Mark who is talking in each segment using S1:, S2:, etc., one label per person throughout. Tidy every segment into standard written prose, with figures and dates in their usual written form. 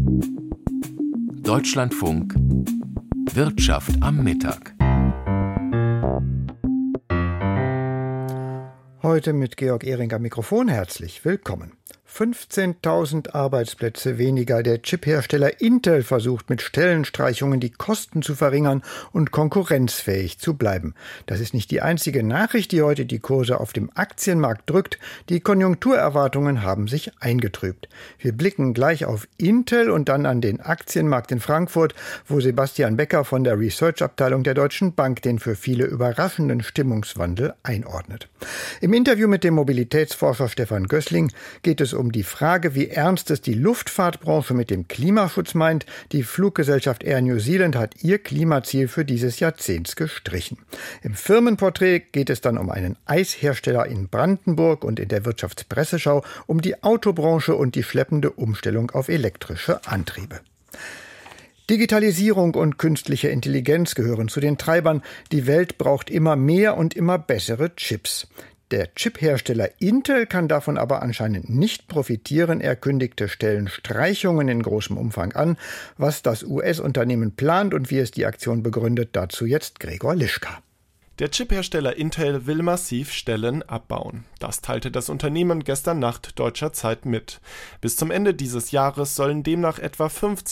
S1: Deutschlandfunk Wirtschaft am Mittag.
S2: Heute mit Georg Ehring am Mikrofon. Herzlich willkommen. 15.000 Arbeitsplätze weniger. Der Chiphersteller Intel versucht mit Stellenstreichungen die Kosten zu verringern und konkurrenzfähig zu bleiben. Das ist nicht die einzige Nachricht, die heute die Kurse auf dem Aktienmarkt drückt. Die Konjunkturerwartungen haben sich eingetrübt. Wir blicken gleich auf Intel und dann an den Aktienmarkt in Frankfurt, wo Sebastian Becker von der Research-Abteilung der Deutschen Bank den für viele überraschenden Stimmungswandel einordnet. Im Interview mit dem Mobilitätsforscher Stefan Gößling geht es um die Frage, wie ernst es die Luftfahrtbranche mit dem Klimaschutz meint. Die Fluggesellschaft Air New Zealand hat ihr Klimaziel für dieses Jahrzehnt gestrichen. Im Firmenporträt geht es dann um einen Eishersteller in Brandenburg und in der Wirtschaftspresseschau um die Autobranche und die schleppende Umstellung auf elektrische Antriebe. Digitalisierung und künstliche Intelligenz gehören zu den Treibern. Die Welt braucht immer mehr und immer bessere Chips. Der Chiphersteller Intel kann davon aber anscheinend nicht profitieren. Er kündigte Stellenstreichungen in großem Umfang an. Was das US-Unternehmen plant und wie es die Aktion begründet, dazu jetzt Gregor Lischka.
S3: Der Chiphersteller Intel will massiv Stellen abbauen. Das teilte das Unternehmen gestern Nacht deutscher Zeit mit. Bis zum Ende dieses Jahres sollen demnach etwa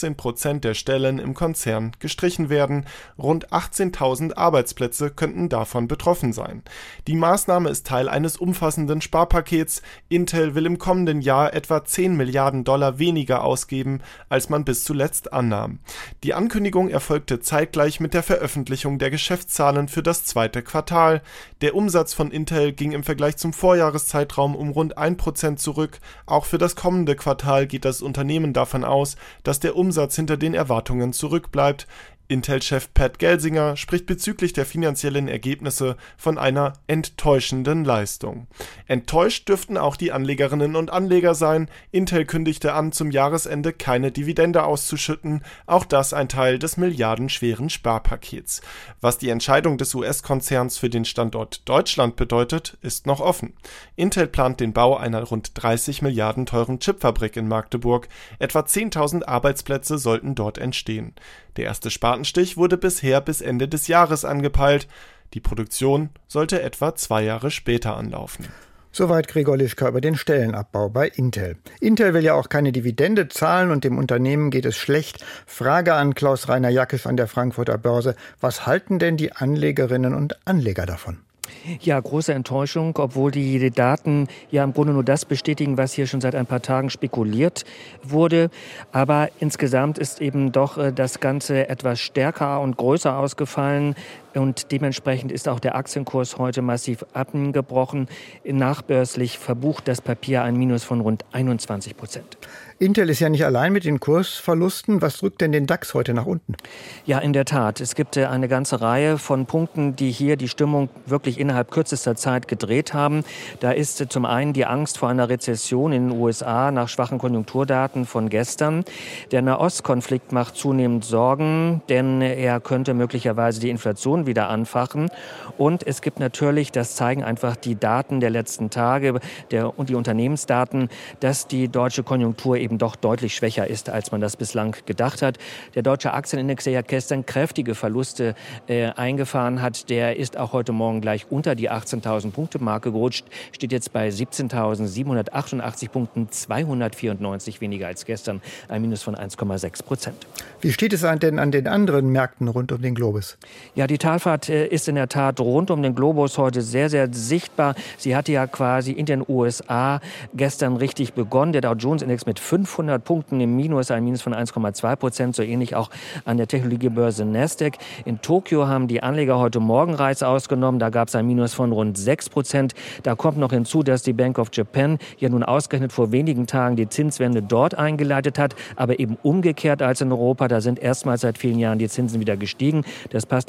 S3: 15% der Stellen im Konzern gestrichen werden. Rund 18.000 Arbeitsplätze könnten davon betroffen sein. Die Maßnahme ist Teil eines umfassenden Sparpakets. Intel will im kommenden Jahr etwa 10 Milliarden Dollar weniger ausgeben, als man bis zuletzt annahm. Die Ankündigung erfolgte zeitgleich mit der Veröffentlichung der Geschäftszahlen für das zweite Quartal. Der Umsatz von Intel ging im Vergleich zum Vorjahreszeitraum um rund 1% zurück. Auch für das kommende Quartal geht das Unternehmen davon aus, dass der Umsatz hinter den Erwartungen zurückbleibt. Intel-Chef Pat Gelsinger spricht bezüglich der finanziellen Ergebnisse von einer enttäuschenden Leistung. Enttäuscht dürften auch die Anlegerinnen und Anleger sein. Intel kündigte an, zum Jahresende keine Dividende auszuschütten. Auch das ein Teil des milliardenschweren Sparpakets. Was die Entscheidung des US-Konzerns für den Standort Deutschland bedeutet, ist noch offen. Intel plant den Bau einer rund 30 Milliarden teuren Chipfabrik in Magdeburg. Etwa 10.000 Arbeitsplätze sollten dort entstehen. Der erste Spatenstich wurde bisher bis Ende des Jahres angepeilt. Die Produktion sollte etwa 2 Jahre später anlaufen.
S2: Soweit Gregor Lischka über den Stellenabbau bei Intel. Intel will ja auch keine Dividende zahlen und dem Unternehmen geht es schlecht. Frage an Klaus-Rainer Jackisch an der Frankfurter Börse. Was halten denn die Anlegerinnen und Anleger davon?
S4: Ja, große Enttäuschung, obwohl die Daten ja im Grunde nur das bestätigen, was hier schon seit ein paar Tagen spekuliert wurde. Aber insgesamt ist eben doch das Ganze etwas stärker und größer ausgefallen. Und dementsprechend ist auch der Aktienkurs heute massiv abgebrochen. Nachbörslich verbucht das Papier ein Minus von rund 21%.
S2: Intel ist ja nicht allein mit den Kursverlusten. Was drückt denn den DAX heute nach unten?
S4: Ja, in der Tat. Es gibt eine ganze Reihe von Punkten, die hier die Stimmung wirklich innerhalb kürzester Zeit gedreht haben. Da ist zum einen die Angst vor einer Rezession in den USA nach schwachen Konjunkturdaten von gestern. Der Nahostkonflikt macht zunehmend Sorgen, denn er könnte möglicherweise die Inflation wieder anfachen. Und es gibt natürlich, das zeigen einfach die Daten der letzten Tage und die Unternehmensdaten, dass die deutsche Konjunktur eben doch deutlich schwächer ist, als man das bislang gedacht hat. Der deutsche Aktienindex, der ja gestern kräftige Verluste eingefahren hat, der ist auch heute Morgen gleich unter die 18.000 Punkte Marke gerutscht, steht jetzt bei 17.788 Punkten, 294 weniger als gestern, ein Minus von 1,6%.
S2: Wie steht es denn an den anderen Märkten rund um den Globus?
S4: Ja, die Talfahrt ist in der Tat rund um den Globus heute sehr, sehr sichtbar. Sie hatte ja quasi in den USA gestern richtig begonnen. Der Dow Jones Index mit 500 Punkten im Minus, ein Minus von 1,2%, so ähnlich auch an der Technologiebörse Nasdaq. In Tokio haben die Anleger heute Morgenreiz ausgenommen, da gab es ein Minus von rund 6%. Da kommt noch hinzu, dass die Bank of Japan ja nun ausgerechnet vor wenigen Tagen die Zinswende dort eingeleitet hat, aber eben umgekehrt als in Europa. Da sind erstmals seit vielen Jahren die Zinsen wieder gestiegen. Das passt natürlich im Moment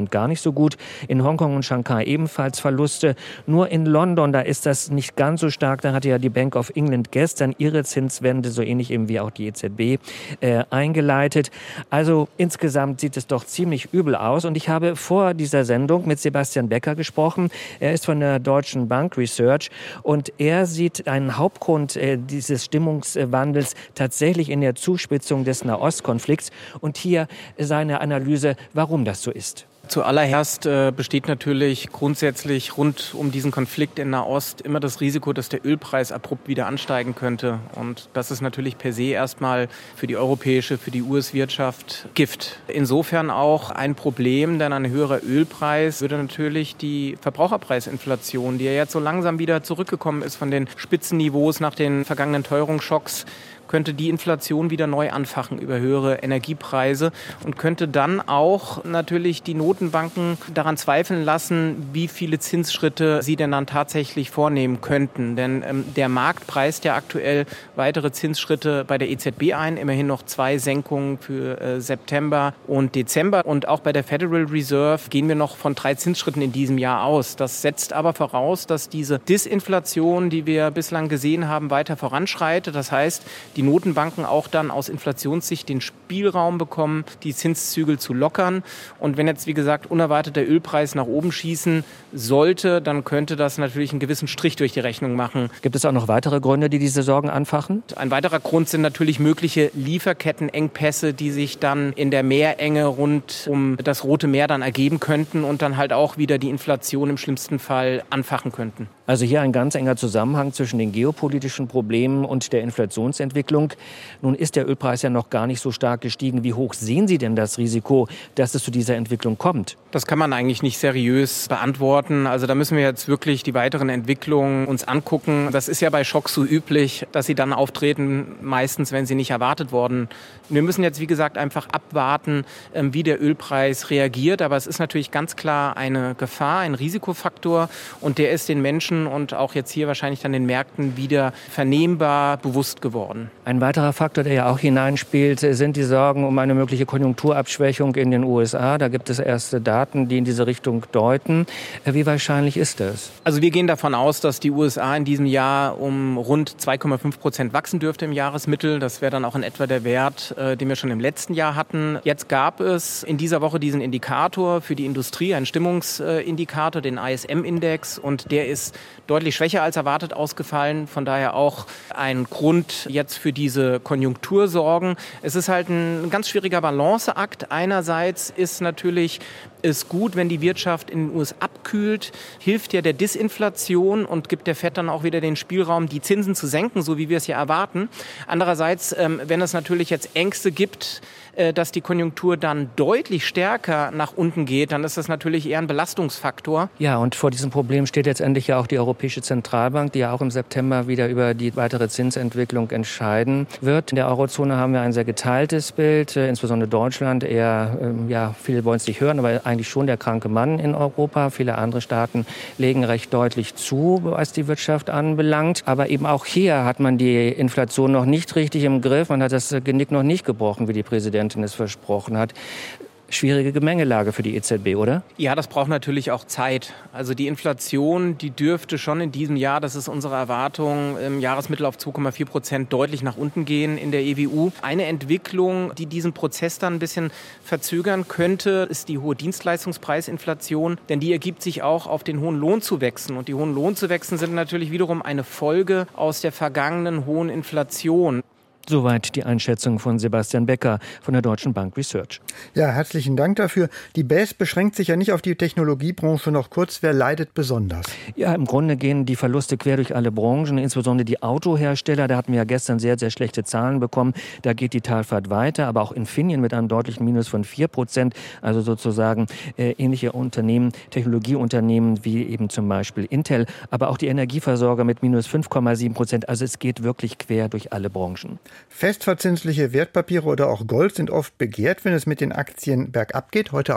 S4: Moment gar nicht so gut. In Hongkong und Shanghai ebenfalls Verluste. Nur in London, da ist das nicht ganz so stark. Da hatte ja die Bank of England gestern ihre Zinswende, so ähnlich eben wie auch die EZB, eingeleitet. Also insgesamt sieht es doch ziemlich übel aus. Und ich habe vor dieser Sendung mit Sebastian Becker gesprochen. Er ist von der Deutschen Bank Research und er sieht einen Hauptgrund dieses Stimmungswandels tatsächlich in der Zuspitzung des Nahostkonflikts. Und hier seine Analyse, warum das so ist.
S5: Zuallererst besteht natürlich grundsätzlich rund um diesen Konflikt in Nahost immer das Risiko, dass der Ölpreis abrupt wieder ansteigen könnte. Und das ist natürlich per se erstmal für die europäische, für die US-Wirtschaft Gift. Insofern auch ein Problem, denn ein höherer Ölpreis würde natürlich die Verbraucherpreisinflation, die ja jetzt so langsam wieder zurückgekommen ist von den Spitzenniveaus nach den vergangenen Teuerungsschocks, könnte die Inflation wieder neu anfachen über höhere Energiepreise und könnte dann auch natürlich die Notenbanken daran zweifeln lassen, wie viele Zinsschritte sie denn dann tatsächlich vornehmen könnten. Denn der Markt preist ja aktuell weitere Zinsschritte bei der EZB ein, immerhin noch 2 Senkungen für September und Dezember. Und auch bei der Federal Reserve gehen wir noch von 3 Zinsschritten in diesem Jahr aus. Das setzt aber voraus, dass diese Disinflation, die wir bislang gesehen haben, weiter voranschreitet. Das heißt, die Notenbanken auch dann aus Inflationssicht den Spielraum bekommen, die Zinszügel zu lockern. Und wenn jetzt, wie gesagt, unerwartet der Ölpreis nach oben schießen sollte, dann könnte das natürlich einen gewissen Strich durch die Rechnung machen.
S4: Gibt es auch noch weitere Gründe, die diese Sorgen anfachen?
S5: Ein weiterer Grund sind natürlich mögliche Lieferkettenengpässe, die sich dann in der Meerenge rund um das Rote Meer dann ergeben könnten und dann halt auch wieder die Inflation im schlimmsten Fall anfachen könnten.
S4: Also hier ein ganz enger Zusammenhang zwischen den geopolitischen Problemen und der Inflationsentwicklung. Nun ist der Ölpreis ja noch gar nicht so stark gestiegen. Wie hoch sehen Sie denn das Risiko, dass es zu dieser Entwicklung kommt?
S5: Das kann man eigentlich nicht seriös beantworten. Also da müssen wir jetzt wirklich die weiteren Entwicklungen uns angucken. Das ist ja bei Schocks so üblich, dass sie dann auftreten, meistens, wenn sie nicht erwartet worden. Wir müssen jetzt, wie gesagt, einfach abwarten, wie der Ölpreis reagiert. Aber es ist natürlich ganz klar eine Gefahr, ein Risikofaktor. Und der ist den Menschen und auch jetzt hier wahrscheinlich dann den Märkten wieder vernehmbar bewusst geworden.
S4: Ein weiterer Faktor, der ja auch hineinspielt, sind die Sorgen um eine mögliche Konjunkturabschwächung in den USA. Da gibt es erste Daten, die in diese Richtung deuten. Wie wahrscheinlich ist das?
S5: Also wir gehen davon aus, dass die USA in diesem Jahr um rund 2,5% wachsen dürfte im Jahresmittel. Das wäre dann auch in etwa der Wert, den wir schon im letzten Jahr hatten. Jetzt gab es in dieser Woche diesen Indikator für die Industrie, einen Stimmungsindikator, den ISM-Index, und der ist deutlich schwächer als erwartet ausgefallen. Von daher auch ein Grund jetzt für diese Konjunktursorgen. Es ist halt ein ganz schwieriger Balanceakt. Einerseits ist natürlich es gut, wenn die Wirtschaft in den USA abkühlt, hilft ja der Disinflation und gibt der Fed dann auch wieder den Spielraum, die Zinsen zu senken, so wie wir es ja erwarten. Andererseits, wenn es natürlich jetzt Ängste gibt, dass die Konjunktur dann deutlich stärker nach unten geht, dann ist das natürlich eher ein Belastungsfaktor.
S4: Ja, und vor diesem Problem steht jetzt endlich ja auch die Europäische Zentralbank, die ja auch im September wieder über die weitere Zinsentwicklung entscheiden wird. In der Eurozone haben wir ein sehr geteiltes Bild, insbesondere Deutschland eher, viele wollen es nicht hören, aber eigentlich schon der kranke Mann in Europa. Viele andere Staaten legen recht deutlich zu, was die Wirtschaft anbelangt. Aber eben auch hier hat man die Inflation noch nicht richtig im Griff. Man hat das Genick noch nicht gebrochen, wie die Präsidentin es versprochen hat. Schwierige Gemengelage für die EZB, oder?
S5: Ja, das braucht natürlich auch Zeit. Also die Inflation, die dürfte schon in diesem Jahr, das ist unsere Erwartung, im Jahresmittel auf 2,4% deutlich nach unten gehen in der EWU. Eine Entwicklung, die diesen Prozess dann ein bisschen verzögern könnte, ist die hohe Dienstleistungspreisinflation, denn die ergibt sich auch auf den hohen Lohnzuwächsen. Und die hohen Lohnzuwächse sind natürlich wiederum eine Folge aus der vergangenen hohen Inflation.
S4: Soweit die Einschätzung von Sebastian Becker von der Deutschen Bank Research.
S2: Ja, herzlichen Dank dafür. Die BAIS beschränkt sich ja nicht auf die Technologiebranche. Noch kurz, wer leidet besonders?
S4: Ja, im Grunde gehen die Verluste quer durch alle Branchen, insbesondere die Autohersteller. Da hatten wir ja gestern sehr, sehr schlechte Zahlen bekommen. Da geht die Talfahrt weiter, aber auch Infineon mit einem deutlichen Minus von 4%. Also sozusagen ähnliche Unternehmen, Technologieunternehmen wie eben zum Beispiel Intel, aber auch die Energieversorger mit minus 5,7%. Also es geht wirklich quer durch alle Branchen.
S2: Festverzinsliche Wertpapiere oder auch Gold sind oft begehrt, wenn es mit den Aktien bergab geht. Heute auch?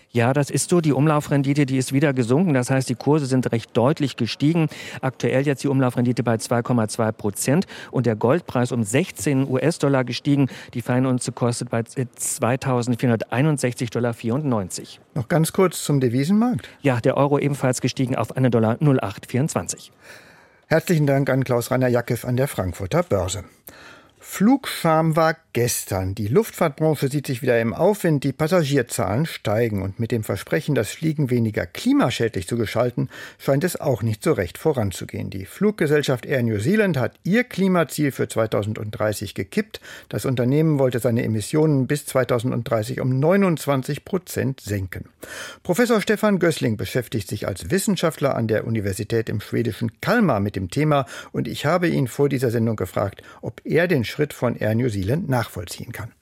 S4: Ja, das ist so. Die Umlaufrendite, die ist wieder gesunken. Das heißt, die Kurse sind recht deutlich gestiegen. Aktuell jetzt die Umlaufrendite bei 2,2% und der Goldpreis um 16 US-Dollar gestiegen. Die Feinunze kostet bei 2.461,94 Dollar.
S2: Noch ganz kurz zum Devisenmarkt.
S4: Ja, der Euro ebenfalls gestiegen auf $1,0824.
S2: Herzlichen Dank an Klaus-Rainer Jackew an der Frankfurter Börse. Flugscham war gestern. Die Luftfahrtbranche sieht sich wieder im Aufwind. Die Passagierzahlen steigen. Und mit dem Versprechen, das Fliegen weniger klimaschädlich zu gestalten, scheint es auch nicht so recht voranzugehen. Die Fluggesellschaft Air New Zealand hat ihr Klimaziel für 2030 gekippt. Das Unternehmen wollte seine Emissionen bis 2030 um 29% senken. Professor Stefan Gößling beschäftigt sich als Wissenschaftler an der Universität im schwedischen Kalmar mit dem Thema. Und ich habe ihn vor dieser Sendung gefragt, ob er den Schritt von Air New Zealand nachvollziehen kann.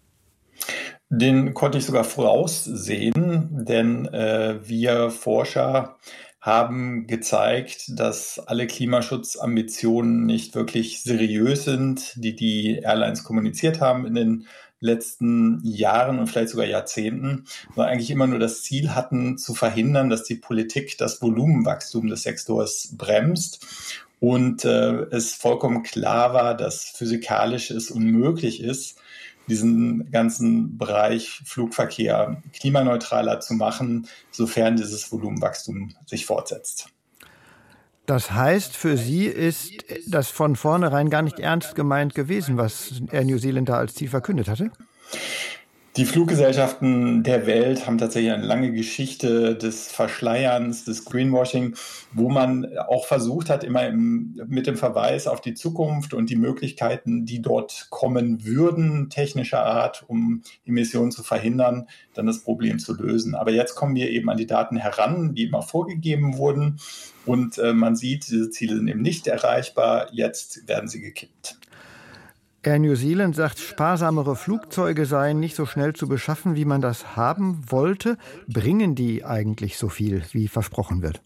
S6: Den konnte ich sogar voraussehen, denn wir Forscher haben gezeigt, dass alle Klimaschutzambitionen nicht wirklich seriös sind, die Airlines kommuniziert haben in den letzten Jahren und vielleicht sogar Jahrzehnten, sondern eigentlich immer nur das Ziel hatten, zu verhindern, dass die Politik das Volumenwachstum des Sektors bremst. Und es vollkommen klar war, dass physikalisch es unmöglich ist, diesen ganzen Bereich Flugverkehr klimaneutraler zu machen, sofern dieses Volumenwachstum sich fortsetzt.
S2: Das heißt, für Sie ist das von vornherein gar nicht ernst gemeint gewesen, was Air New Zealand da als Ziel verkündet hatte?
S6: Die Fluggesellschaften der Welt haben tatsächlich eine lange Geschichte des Verschleierns, des Greenwashing, wo man auch versucht hat, immer mit dem Verweis auf die Zukunft und die Möglichkeiten, die dort kommen würden, technischer Art, um Emissionen zu verhindern, dann das Problem zu lösen. Aber jetzt kommen wir eben an die Daten heran, die immer vorgegeben wurden. Und man sieht, diese Ziele sind eben nicht erreichbar. Jetzt werden sie gekippt.
S2: Air New Zealand sagt, sparsamere Flugzeuge seien nicht so schnell zu beschaffen, wie man das haben wollte. Bringen die eigentlich so viel, wie versprochen wird?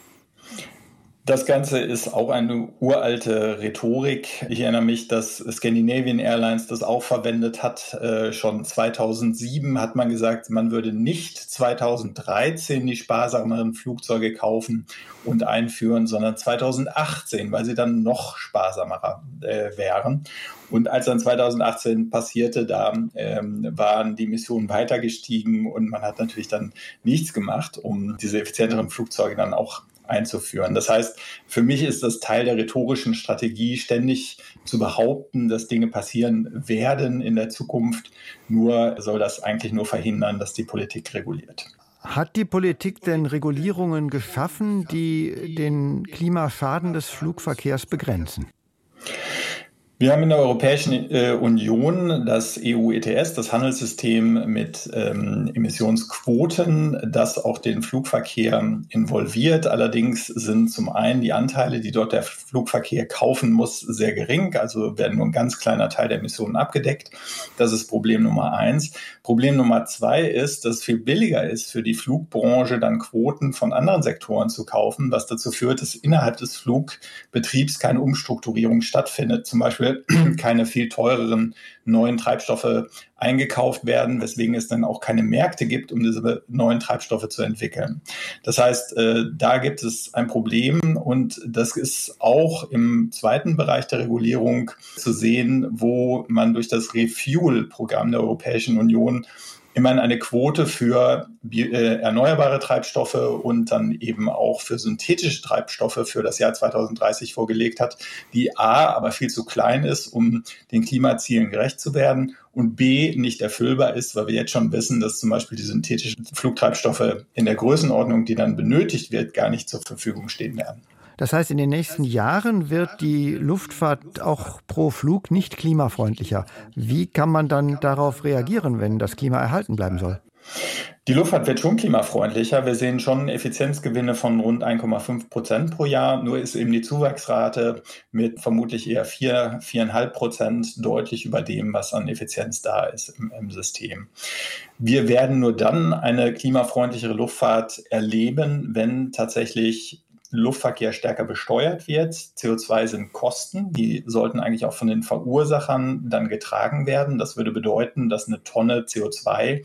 S6: Das Ganze ist auch eine uralte Rhetorik. Ich erinnere mich, dass Scandinavian Airlines das auch verwendet hat. Schon 2007 hat man gesagt, man würde nicht 2013 die sparsameren Flugzeuge kaufen und einführen, sondern 2018, weil sie dann noch sparsamer wären. Und als dann 2018 passierte, da waren die Emissionen weiter gestiegen und man hat natürlich dann nichts gemacht, um diese effizienteren Flugzeuge dann auch einzuführen. Das heißt, für mich ist das Teil der rhetorischen Strategie, ständig zu behaupten, dass Dinge passieren werden in der Zukunft. Nur soll das eigentlich nur verhindern, dass die Politik reguliert.
S2: Hat die Politik denn Regulierungen geschaffen, die den Klimaschaden des Flugverkehrs begrenzen?
S6: Wir haben in der Europäischen Union das EU-ETS, das Handelssystem mit Emissionsquoten, das auch den Flugverkehr involviert. Allerdings sind zum einen die Anteile, die dort der Flugverkehr kaufen muss, sehr gering. Also werden nur ein ganz kleiner Teil der Emissionen abgedeckt. Das ist Problem Nummer 1. Problem Nummer 2 ist, dass es viel billiger ist für die Flugbranche, dann Quoten von anderen Sektoren zu kaufen, was dazu führt, dass innerhalb des Flugbetriebs keine Umstrukturierung stattfindet. Zum Beispiel keine viel teureren neuen Treibstoffe eingekauft werden, weswegen es dann auch keine Märkte gibt, um diese neuen Treibstoffe zu entwickeln. Das heißt, da gibt es ein Problem und das ist auch im zweiten Bereich der Regulierung zu sehen, wo man durch das Refuel-Programm der Europäischen Union immerhin eine Quote für erneuerbare Treibstoffe und dann eben auch für synthetische Treibstoffe für das Jahr 2030 vorgelegt hat, die A, aber viel zu klein ist, um den Klimazielen gerecht zu werden und B, nicht erfüllbar ist, weil wir jetzt schon wissen, dass zum Beispiel die synthetischen Flugtreibstoffe in der Größenordnung, die dann benötigt wird, gar nicht zur Verfügung stehen werden.
S2: Das heißt, in den nächsten Jahren wird die Luftfahrt auch pro Flug nicht klimafreundlicher. Wie kann man dann darauf reagieren, wenn das Klima erhalten bleiben soll?
S6: Die Luftfahrt wird schon klimafreundlicher. Wir sehen schon Effizienzgewinne von rund 1,5% pro Jahr. Nur ist eben die Zuwachsrate mit vermutlich eher 4,5% deutlich über dem, was an Effizienz da ist im System. Wir werden nur dann eine klimafreundlichere Luftfahrt erleben, wenn tatsächlich Luftverkehr stärker besteuert wird. CO2 sind Kosten, die sollten eigentlich auch von den Verursachern dann getragen werden. Das würde bedeuten, dass eine Tonne CO2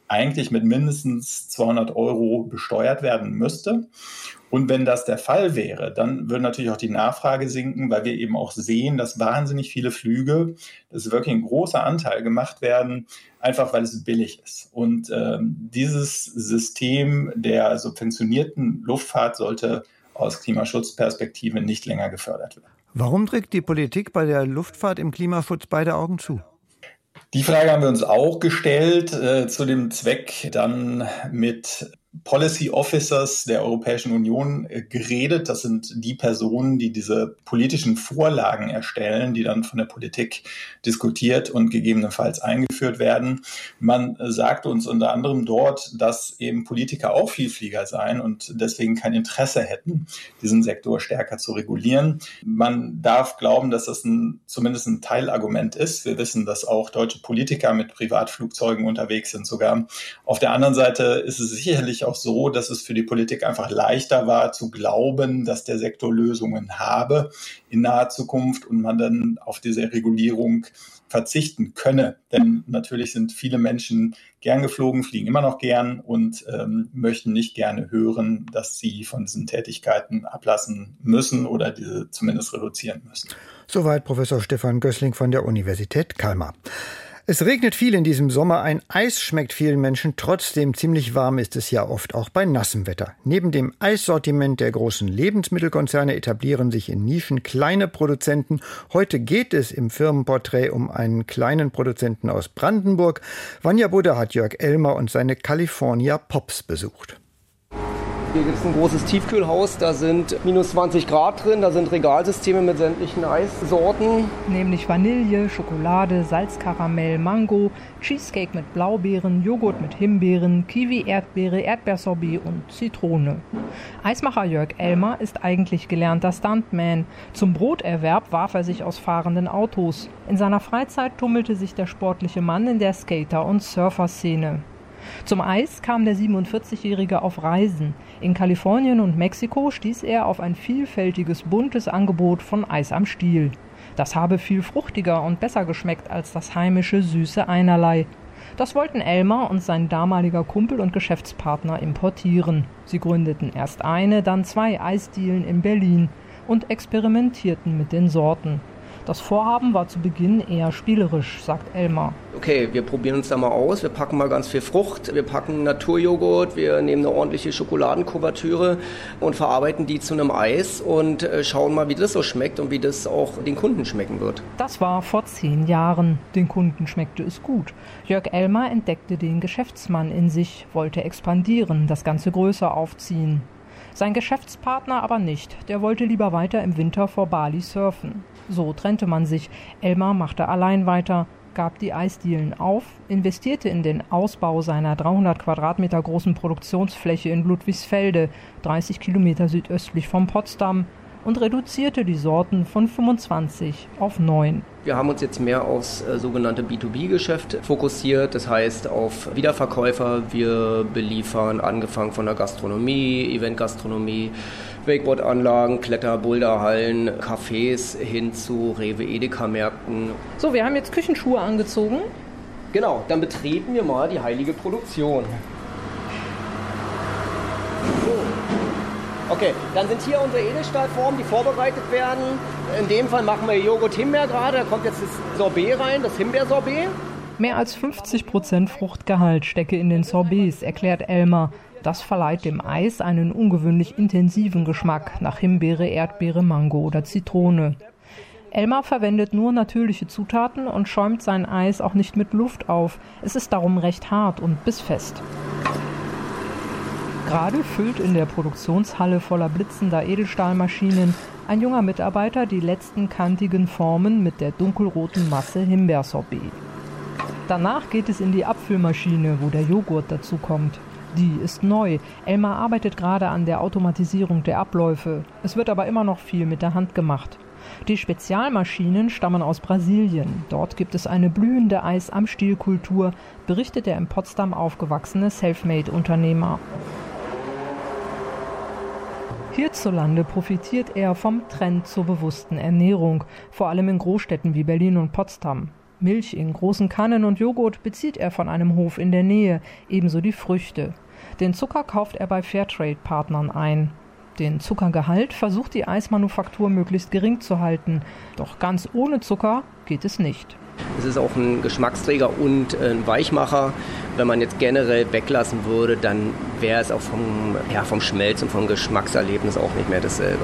S6: eigentlich mit mindestens 200 € besteuert werden müsste. Und wenn das der Fall wäre, dann würde natürlich auch die Nachfrage sinken, weil wir eben auch sehen, dass wahnsinnig viele Flüge, das ist wirklich ein großer Anteil, gemacht werden, einfach weil es billig ist. Und dieses System der subventionierten Luftfahrt sollte aus Klimaschutzperspektive nicht länger gefördert werden.
S2: Warum drückt die Politik bei der Luftfahrt im Klimaschutz beide Augen zu?
S6: Die Frage haben wir uns auch gestellt, zu dem Zweck dann mit Policy Officers der Europäischen Union geredet. Das sind die Personen, die diese politischen Vorlagen erstellen, die dann von der Politik diskutiert und gegebenenfalls eingeführt werden. Man sagte uns unter anderem dort, dass eben Politiker auch Vielflieger seien und deswegen kein Interesse hätten, diesen Sektor stärker zu regulieren. Man darf glauben, dass das zumindest ein Teilargument ist. Wir wissen, dass auch deutsche Politiker mit Privatflugzeugen unterwegs sind sogar. Auf der anderen Seite ist es sicherlich auch so, dass es für die Politik einfach leichter war, zu glauben, dass der Sektor Lösungen habe in naher Zukunft und man dann auf diese Regulierung verzichten könne. Denn natürlich sind viele Menschen gern geflogen, fliegen immer noch gern und möchten nicht gerne hören, dass sie von diesen Tätigkeiten ablassen müssen oder diese zumindest reduzieren müssen.
S2: Soweit Professor Stefan Gößling von der Universität Kalmar. Es regnet viel in diesem Sommer, ein Eis schmeckt vielen Menschen, trotzdem ziemlich warm ist es ja oft auch bei nassem Wetter. Neben dem Eissortiment der großen Lebensmittelkonzerne etablieren sich in Nischen kleine Produzenten. Heute geht es im Firmenporträt um einen kleinen Produzenten aus Brandenburg. Vanja Budde hat Jörg Elmer und seine California Pops besucht.
S7: Hier gibt es ein großes Tiefkühlhaus, da sind minus 20 Grad drin, da sind Regalsysteme mit sämtlichen Eissorten.
S8: Nämlich Vanille, Schokolade, Salzkaramell, Mango, Cheesecake mit Blaubeeren, Joghurt mit Himbeeren, Kiwi, Erdbeere, Erdbeersorbet und Zitrone. Eismacher Jörg Elmer ist eigentlich gelernter Stuntman. Zum Broterwerb warf er sich aus fahrenden Autos. In seiner Freizeit tummelte sich der sportliche Mann in der Skater- und Surferszene. Zum Eis kam der 47-Jährige auf Reisen. In Kalifornien und Mexiko stieß er auf ein vielfältiges, buntes Angebot von Eis am Stiel. Das habe viel fruchtiger und besser geschmeckt als das heimische süße Einerlei. Das wollten Elmer und sein damaliger Kumpel und Geschäftspartner importieren. Sie gründeten erst eine, dann 2 Eisdielen in Berlin und experimentierten mit den Sorten. Das Vorhaben war zu Beginn eher spielerisch, sagt Elmer.
S7: Okay, wir probieren uns da mal aus. Wir packen mal ganz viel Frucht, wir packen Naturjoghurt, wir nehmen eine ordentliche Schokoladenkuvertüre und verarbeiten die zu einem Eis und schauen mal, wie das so schmeckt und wie das auch den Kunden schmecken wird.
S8: Das war vor 10 Jahren. Den Kunden schmeckte es gut. Jörg Elmer entdeckte den Geschäftsmann in sich, wollte expandieren, das Ganze größer aufziehen. Sein Geschäftspartner aber nicht. Der wollte lieber weiter im Winter vor Bali surfen. So trennte man sich. Elmer machte allein weiter, gab die Eisdielen auf, investierte in den Ausbau seiner 300 Quadratmeter großen Produktionsfläche in Ludwigsfelde, 30 Kilometer südöstlich von Potsdam, und reduzierte die Sorten von 25 auf 9.
S7: Wir haben uns jetzt mehr aufs sogenannte B2B-Geschäft fokussiert, das heißt auf Wiederverkäufer. Wir beliefern angefangen von der Gastronomie, Eventgastronomie, Wakeboard-Anlagen, Kletter-Boulderhallen, Cafés hin zu Rewe-Edeka-Märkten.
S8: So, wir haben jetzt Küchenschuhe angezogen.
S7: Genau, dann betreten wir mal die heilige Produktion. Okay, dann sind hier unsere Edelstahlformen, die vorbereitet werden. In dem Fall machen wir Joghurt-Himbeer gerade. Da kommt jetzt das Sorbet rein, das Himbeersorbet.
S8: Mehr als 50% Fruchtgehalt stecke in den Sorbets, erklärt Elmer. Das verleiht dem Eis einen ungewöhnlich intensiven Geschmack nach Himbeere, Erdbeere, Mango oder Zitrone. Elmer verwendet nur natürliche Zutaten und schäumt sein Eis auch nicht mit Luft auf. Es ist darum recht hart und bissfest. Gerade füllt in der Produktionshalle voller blitzender Edelstahlmaschinen ein junger Mitarbeiter die letzten kantigen Formen mit der dunkelroten Masse Himbeersorbet. Danach geht es in die Abfüllmaschine, wo der Joghurt dazukommt. Die ist neu. Elmer arbeitet gerade an der Automatisierung der Abläufe. Es wird aber immer noch viel mit der Hand gemacht. Die Spezialmaschinen stammen aus Brasilien. Dort gibt es eine blühende Eis-am-Stiel-Kultur, berichtet der in Potsdam aufgewachsene Selfmade-Unternehmer. Hierzulande profitiert er vom Trend zur bewussten Ernährung, vor allem in Großstädten wie Berlin und Potsdam. Milch in großen Kannen und Joghurt bezieht er von einem Hof in der Nähe, ebenso die Früchte. Den Zucker kauft er bei Fairtrade-Partnern ein. Den Zuckergehalt versucht die Eismanufaktur möglichst gering zu halten. Doch ganz ohne Zucker geht es nicht.
S7: Es ist auch ein Geschmacksträger und ein Weichmacher. Wenn man jetzt generell weglassen würde, dann wäre es auch vom Schmelz und vom Geschmackserlebnis auch nicht mehr dasselbe.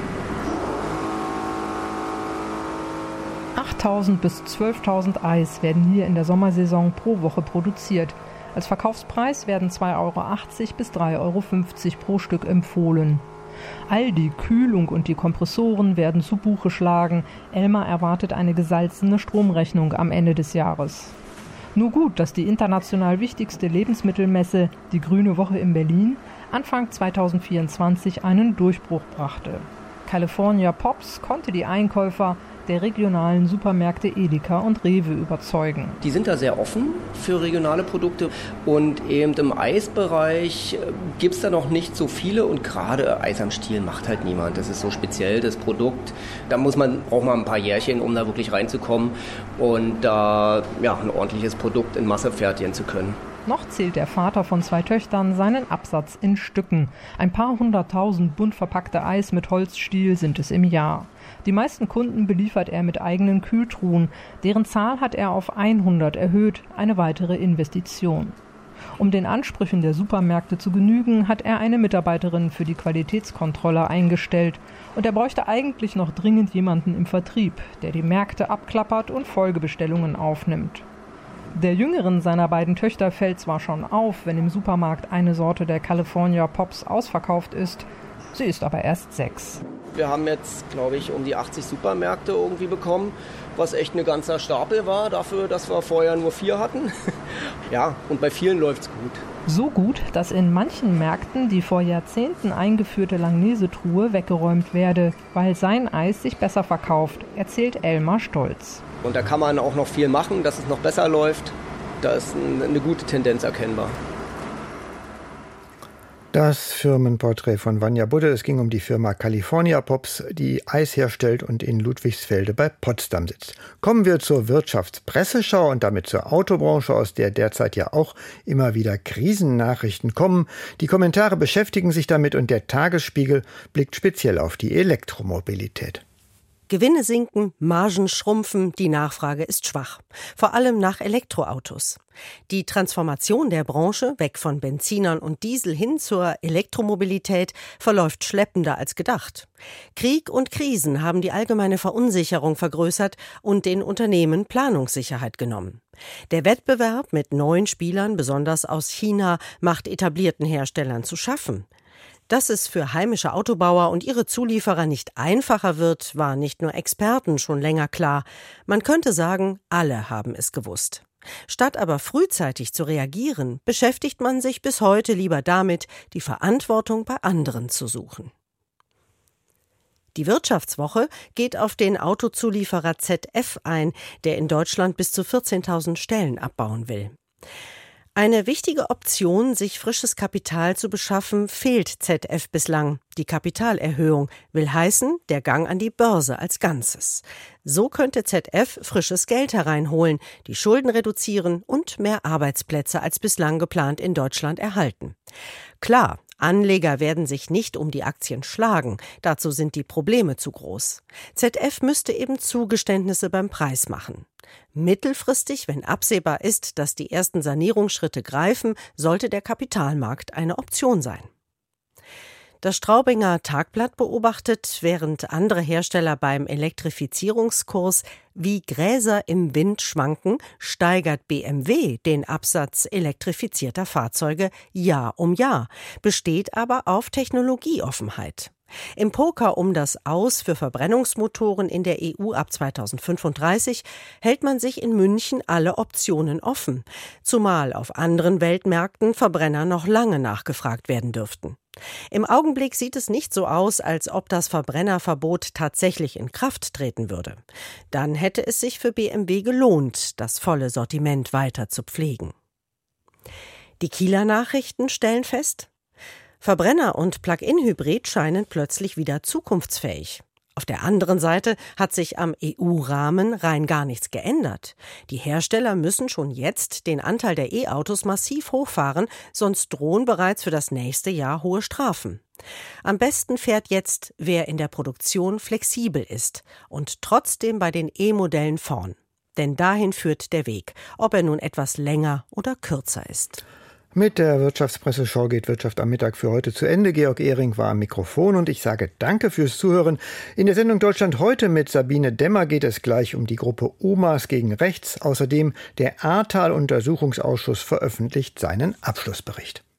S8: 8.000 bis 12.000 Eis werden hier in der Sommersaison pro Woche produziert. Als Verkaufspreis werden 2,80 € bis 3,50 € pro Stück empfohlen. All die Kühlung und die Kompressoren werden zu Buche schlagen. Elmar erwartet eine gesalzene Stromrechnung am Ende des Jahres. Nur gut, dass die international wichtigste Lebensmittelmesse, die Grüne Woche in Berlin, Anfang 2024 einen Durchbruch brachte. California Pops konnte die Einkäufer der regionalen Supermärkte Edeka und Rewe überzeugen.
S7: Die sind da sehr offen für regionale Produkte und eben im Eisbereich gibt es da noch nicht so viele und gerade Eis am Stiel macht halt niemand. Das ist so speziell, das Produkt. Da braucht man ein paar Jährchen, um da wirklich reinzukommen und da ein ordentliches Produkt in Masse fertigen zu können.
S8: Noch zählt der Vater von 2 Töchtern seinen Absatz in Stücken. Ein paar 100.000 bunt verpackte Eis mit Holzstiel sind es im Jahr. Die meisten Kunden beliefert er mit eigenen Kühltruhen. Deren Zahl hat er auf 100 erhöht, eine weitere Investition. Um den Ansprüchen der Supermärkte zu genügen, hat er eine Mitarbeiterin für die Qualitätskontrolle eingestellt. Und er bräuchte eigentlich noch dringend jemanden im Vertrieb, der die Märkte abklappert und Folgebestellungen aufnimmt. Der jüngeren seiner beiden Töchter fällt zwar schon auf, wenn im Supermarkt eine Sorte der California Pops ausverkauft ist, sie ist aber erst 6.
S7: Wir haben jetzt, glaube ich, um die 80 Supermärkte irgendwie bekommen, was echt ein ganzer Stapel war, dafür, dass wir vorher nur 4 hatten. Ja, und bei vielen läuft's gut.
S8: So gut, dass in manchen Märkten die vor Jahrzehnten eingeführte Langnese-Truhe weggeräumt werde, weil sein Eis sich besser verkauft, erzählt Elmar stolz.
S7: Und da kann man auch noch viel machen, dass es noch besser läuft. Da ist eine gute Tendenz erkennbar.
S2: Das Firmenporträt von Vanja Budde. Es ging um die Firma California Pops, die Eis herstellt und in Ludwigsfelde bei Potsdam sitzt. Kommen wir zur Wirtschaftspresseschau und damit zur Autobranche, aus der derzeit ja auch immer wieder Krisennachrichten kommen. Die Kommentare beschäftigen sich damit und der Tagesspiegel blickt speziell auf die Elektromobilität.
S9: Gewinne sinken, Margen schrumpfen, die Nachfrage ist schwach. Vor allem nach Elektroautos. Die Transformation der Branche, weg von Benzinern und Diesel hin zur Elektromobilität, verläuft schleppender als gedacht. Krieg und Krisen haben die allgemeine Verunsicherung vergrößert und den Unternehmen Planungssicherheit genommen. Der Wettbewerb mit neuen Spielern, besonders aus China, macht etablierten Herstellern zu schaffen. Dass es für heimische Autobauer und ihre Zulieferer nicht einfacher wird, war nicht nur Experten schon länger klar. Man könnte sagen, alle haben es gewusst. Statt aber frühzeitig zu reagieren, beschäftigt man sich bis heute lieber damit, die Verantwortung bei anderen zu suchen. Die Wirtschaftswoche geht auf den Autozulieferer ZF ein, der in Deutschland bis zu 14.000 Stellen abbauen will. Eine wichtige Option, sich frisches Kapital zu beschaffen, fehlt ZF bislang. Die Kapitalerhöhung will heißen, der Gang an die Börse als Ganzes. So könnte ZF frisches Geld hereinholen, die Schulden reduzieren und mehr Arbeitsplätze als bislang geplant in Deutschland erhalten. Klar, Anleger werden sich nicht um die Aktien schlagen, dazu sind die Probleme zu groß. ZF müsste eben Zugeständnisse beim Preis machen. Mittelfristig, wenn absehbar ist, dass die ersten Sanierungsschritte greifen, sollte der Kapitalmarkt eine Option sein. Das Straubinger Tagblatt beobachtet, während andere Hersteller beim Elektrifizierungskurs wie Gräser im Wind schwanken, steigert BMW den Absatz elektrifizierter Fahrzeuge Jahr um Jahr, besteht aber auf Technologieoffenheit. Im Poker um das Aus für Verbrennungsmotoren in der EU ab 2035 hält man sich in München alle Optionen offen, zumal auf anderen Weltmärkten Verbrenner noch lange nachgefragt werden dürften. Im Augenblick sieht es nicht so aus, als ob das Verbrennerverbot tatsächlich in Kraft treten würde. Dann hätte es sich für BMW gelohnt, das volle Sortiment weiter zu pflegen. Die Kieler Nachrichten stellen fest: Verbrenner und Plug-in-Hybrid scheinen plötzlich wieder zukunftsfähig. Auf der anderen Seite hat sich am EU-Rahmen rein gar nichts geändert. Die Hersteller müssen schon jetzt den Anteil der E-Autos massiv hochfahren, sonst drohen bereits für das nächste Jahr hohe Strafen. Am besten fährt jetzt, wer in der Produktion flexibel ist und trotzdem bei den E-Modellen vorn. Denn dahin führt der Weg, ob er nun etwas länger oder kürzer ist.
S2: Mit der Wirtschaftspresseschau geht Wirtschaft am Mittag für heute zu Ende. Georg Ehring war am Mikrofon und ich sage danke fürs Zuhören. In der Sendung Deutschland heute mit Sabine Demmer geht es gleich um die Gruppe Omas gegen Rechts. Außerdem der Ahrtal-Untersuchungsausschuss veröffentlicht seinen Abschlussbericht.